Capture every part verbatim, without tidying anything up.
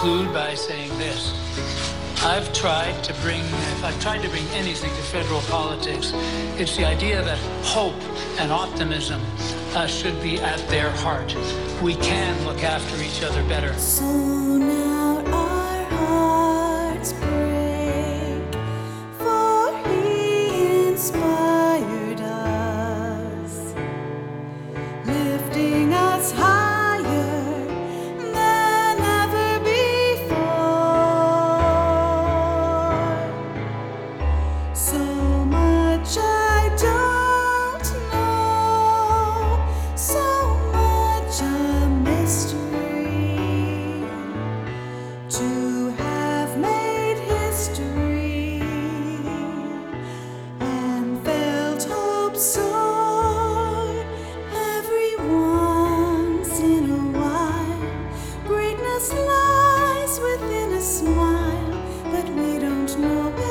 conclude by saying this. I've tried to bring, if I've tried to bring anything to federal politics, it's the idea that hope and optimism uh, should be at their heart. We can look after each other better. So now our hearts break, for he inspired us, lifting us higher than ever before. So much I don't know, so much a mystery, to have made history and felt hope soar every once in a while. Greatness lies within a smile, but we don't know it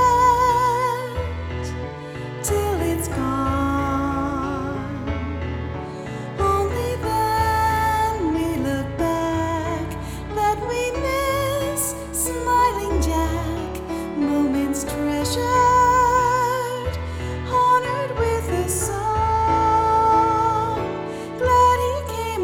till it's gone. Only then we look back that we miss smiling Jack, moments treasured, honored with a song. Glad he came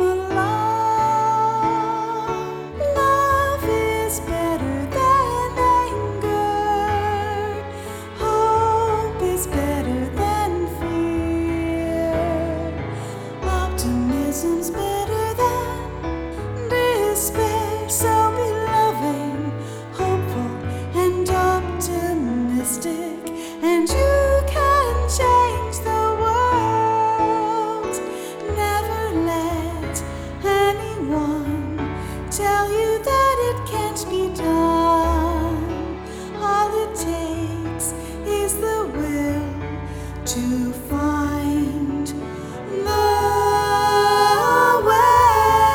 along. Love is better than anger. Hope is better than fear. Optimism's better than despair. So be loving, hopeful, and optimistic, and you can change the world. Never let anyone tell you that it can't be done. All it takes is the will to find the way.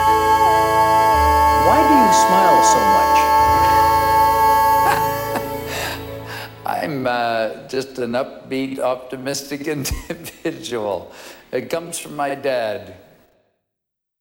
Why do you smile so much? I'm uh, just an upbeat, optimistic individual. It comes from my dad.